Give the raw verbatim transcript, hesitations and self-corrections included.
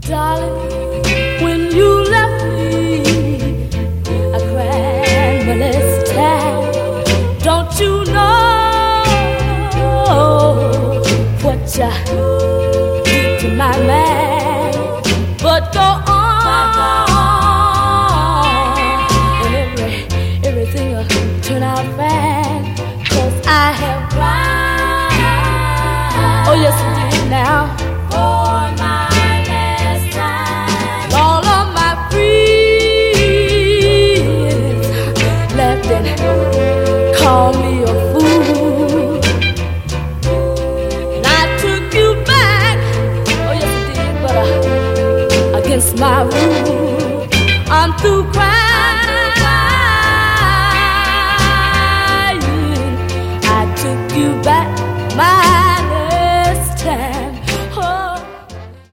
Darling, when you left me, I cried my last time. Don't you know what you did to my man? But go on, and every, everything will turn out fine. 'Cause I have cried, oh yes I did now, for my last time. All of my friends left and called me a fool. And I took you back, oh yes I did, but uh, against my rule, I'm through crying.